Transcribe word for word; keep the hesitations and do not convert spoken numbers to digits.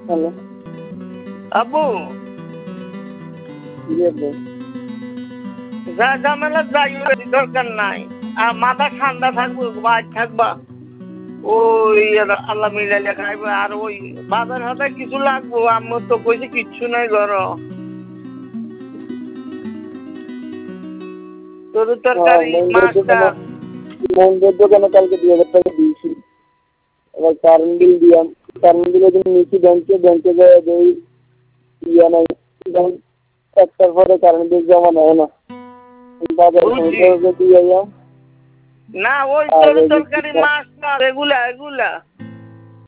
hello আব্বু জি আব্বু যা ঝামেলা যাই দরকার নাই আর মাথা ঠান্ডা থাকবো বাইর থাকবা ওই আল্লাহ মিলাইলে খাইবে আর ওই বাজার হাতে কিছু লাগবো আমার তো কইছে কিচ্ছু নাই ঘর তোর তরকারি মাছটা মন্দির দোকানে কালকে দুই হাজার টাকা দিয়েছি এবার কারেন্ট বিল দিলাম কারেন্ট বিলের জন্য নিয়েছি ব্যাংকে ব্যাংকে যায় দেই ইয়া নাই একটার পরে কারেন্ট বিল জমা নেয় না বাজার দিয়ে না ওই তোর তরকারি মাছ না এগুলা এগুলা